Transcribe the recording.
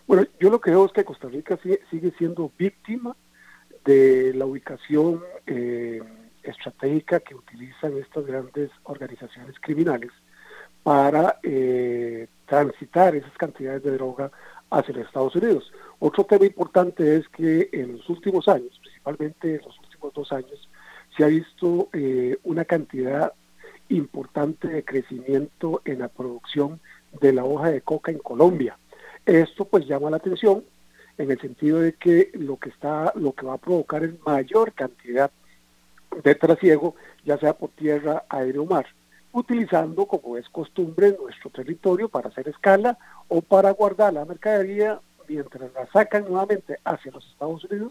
Bueno, yo lo que veo es que Costa Rica sigue siendo víctima de la ubicación estratégica que utilizan estas grandes organizaciones criminales para transitar esas cantidades de droga hacia los Estados Unidos. Otro tema importante es que en los últimos años, principalmente en los últimos 2 años, se ha visto una cantidad importante de crecimiento en la producción de la hoja de coca en Colombia. Esto pues llama la atención en el sentido de que lo que va a provocar es mayor cantidad de trasiego, ya sea por tierra, aire o mar, utilizando, como es costumbre, nuestro territorio para hacer escala o para guardar la mercadería mientras la sacan nuevamente hacia los Estados Unidos